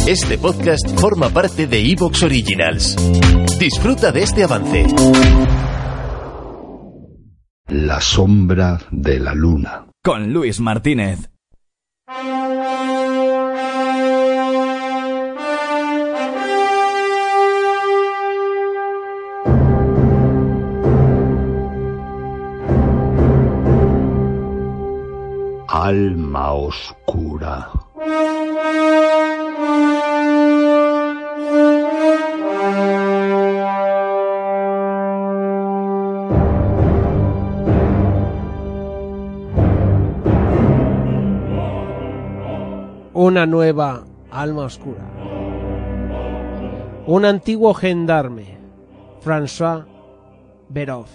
Este podcast forma parte de Evox Originals. Disfruta de este avance. La sombra de la luna. Con Luis Martínez. Alma oscura. Una nueva alma oscura. Un antiguo gendarme, François Berov.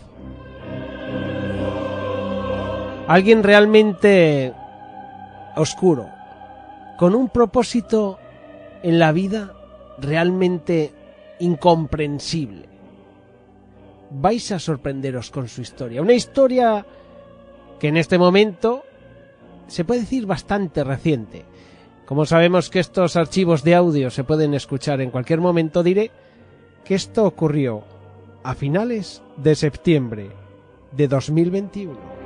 Alguien realmente oscuro, con un propósito en la vida realmente incomprensible. Vais a sorprenderos con su historia. Una historia que en este momento se puede decir bastante reciente. Como sabemos que estos archivos de audio se pueden escuchar en cualquier momento, diré que esto ocurrió a finales de septiembre de 2021.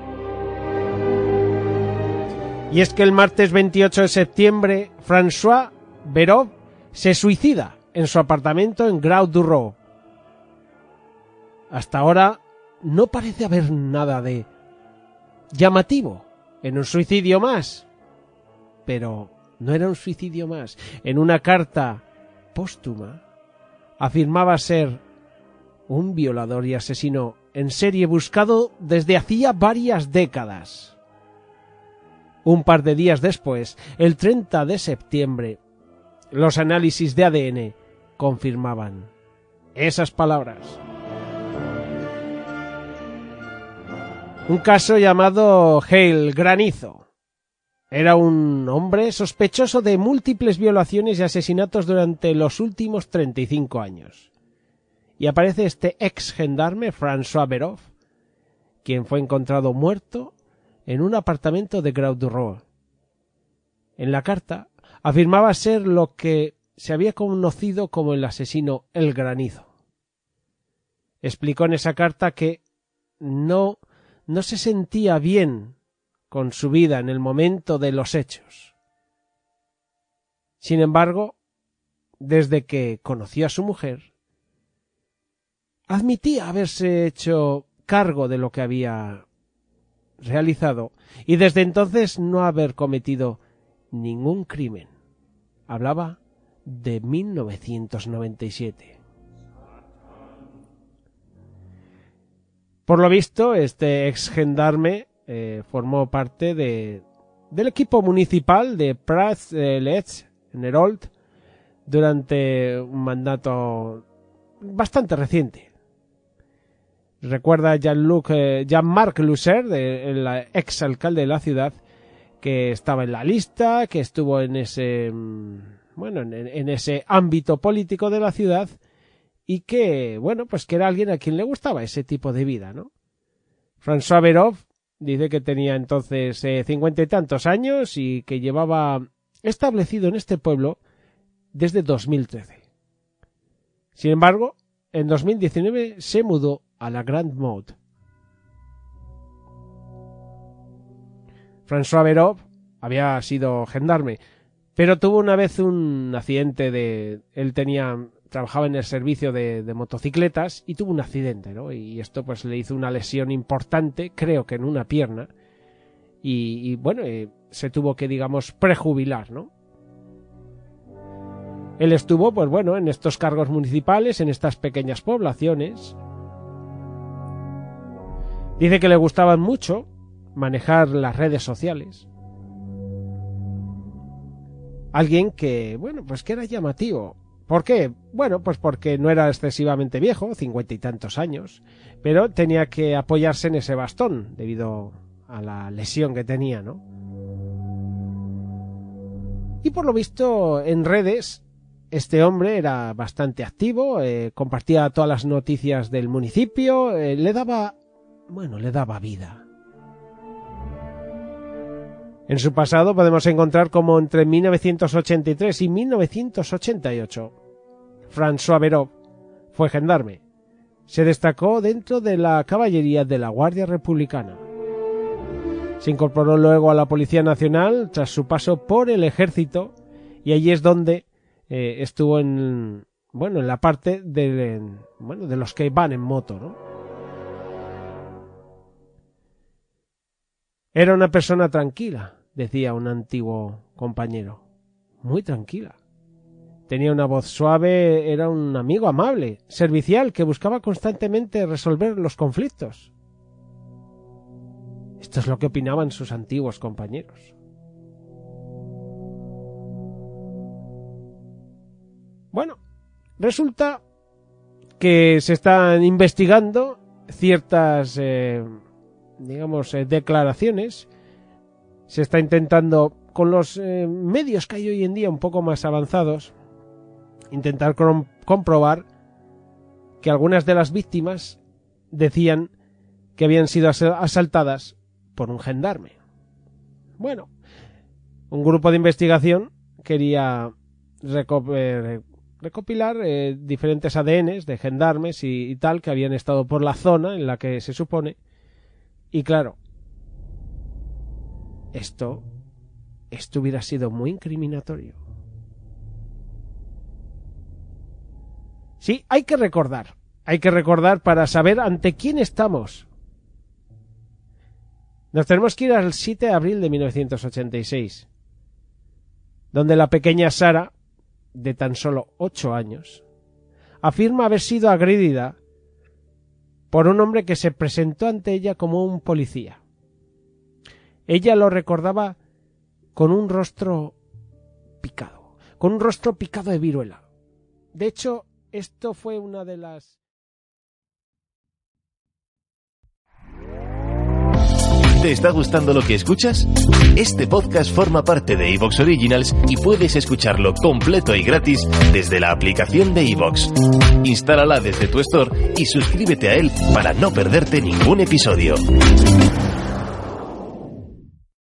Y es que el martes 28 de septiembre, François Berov se suicida en su apartamento en Grau-du-Roi. Hasta ahora no parece haber nada de llamativo en un suicidio más. Pero no era un suicidio más. En una carta póstuma afirmaba ser un violador y asesino en serie buscado desde hacía varias décadas. Un par de días después, el 30 de septiembre, los análisis de ADN confirmaban esas palabras. Un caso llamado Hale Granizo. Era un hombre sospechoso de múltiples violaciones y asesinatos durante los últimos 35 años. Y aparece este ex gendarme, François Berov, quien fue encontrado muerto en un apartamento de Grau-du-Roi. En la carta afirmaba ser lo que se había conocido como el asesino El Granizo. Explicó en esa carta que no se sentía bien con su vida en el momento de los hechos. Sin embargo, desde que conoció a su mujer, admitía haberse hecho cargo de lo que había realizado y desde entonces no haber cometido ningún crimen. Hablaba de 1997. Por lo visto, este ex gendarme formó parte del equipo municipal de Prats-les en Herold durante un mandato bastante reciente. Recuerda a Jean-Marc Lusser, el ex alcalde de la ciudad, que estaba en la lista, que estuvo en ese en ese ámbito político de la ciudad y que, pues que era alguien a quien le gustaba ese tipo de vida, ¿no? François Berov dice que tenía entonces 50 y tantos años y que llevaba establecido en este pueblo desde 2013. Sin embargo, en 2019 se mudó a la Grande Motte. François Berov había sido gendarme, pero tuvo una vez un accidente él trabajaba en el servicio de motocicletas y tuvo un accidente, ¿no? Y esto pues le hizo una lesión importante, creo que en una pierna, y se tuvo que, prejubilar, ¿no? Él estuvo, en estos cargos municipales, en estas pequeñas poblaciones. Dice que le gustaban mucho manejar las redes sociales. Alguien que, que era llamativo. ¿Por qué? Pues porque no era excesivamente viejo, 50 y tantos años, pero tenía que apoyarse en ese bastón debido a la lesión que tenía, ¿no? Y por lo visto en redes este hombre era bastante activo, compartía todas las noticias del municipio, le daba vida. En su pasado podemos encontrar como entre 1983 y 1988, François Verov fue gendarme. Se destacó dentro de la caballería de la Guardia Republicana. Se incorporó luego a la Policía Nacional tras su paso por el Ejército y allí es donde estuvo en la parte de los que van en moto, ¿no? Era una persona tranquila, decía un antiguo compañero. Muy tranquila. Tenía una voz suave, era un amigo amable, servicial, que buscaba constantemente resolver los conflictos. Esto es lo que opinaban sus antiguos compañeros. Bueno, resulta que se están investigando ciertas declaraciones. Se está intentando, con los medios que hay hoy en día un poco más avanzados, intentar comprobar que algunas de las víctimas decían que habían sido asaltadas por un gendarme. Bueno, un grupo de investigación quería recopilar diferentes ADNs de gendarmes y tal que habían estado por la zona en la que se supone. Y claro, esto hubiera sido muy incriminatorio. Sí, hay que recordar para saber ante quién estamos. Nos tenemos que ir al 7 de abril de 1986, donde la pequeña Sara, de tan solo 8 años, afirma haber sido agredida por un hombre que se presentó ante ella como un policía. Ella lo recordaba con un rostro picado de viruela. De hecho, esto fue una de las... ¿Te está gustando lo que escuchas? Este podcast forma parte de iVoox Originals y puedes escucharlo completo y gratis desde la aplicación de iVoox. Instálala desde tu store y suscríbete a él para no perderte ningún episodio.